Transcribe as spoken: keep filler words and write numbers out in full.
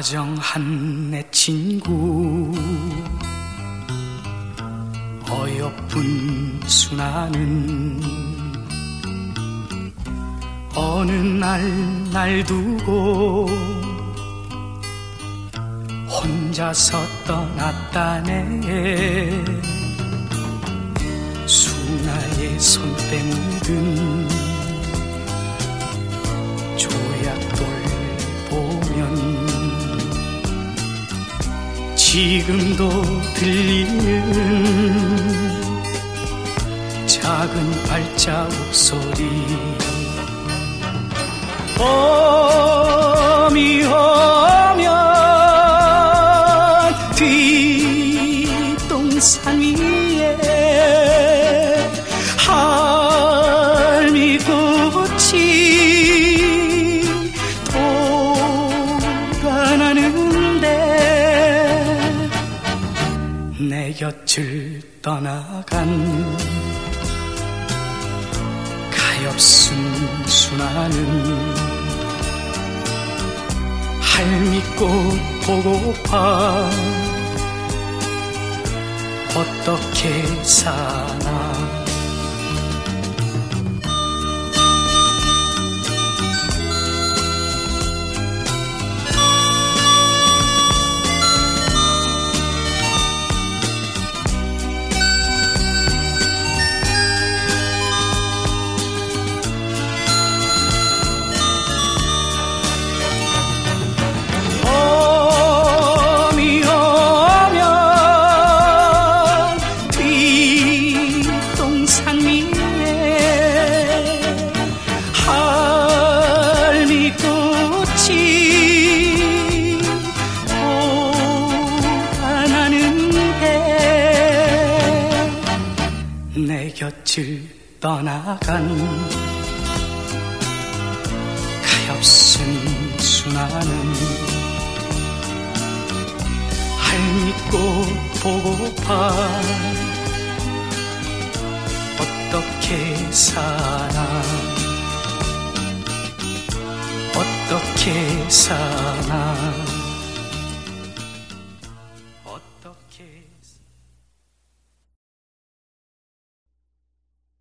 다정한 내 친구 어여쁜 순아는 어느 날 날 두고 혼자서 떠났다네. 순아의 손때 묻은 조약돌 보면 지금도 들리는 작은 발자국 소리. 봄이 오면 뒷동산 위에 할미꽃이 돌아나는데 내 곁을 떠나간 가엾은 순아는 할미꽃 보고파 어떻게 사나. 내 곁을 떠나간 가엾은 순아는 할미꽃 보고파 어떻게 사나. 어떻게 사나.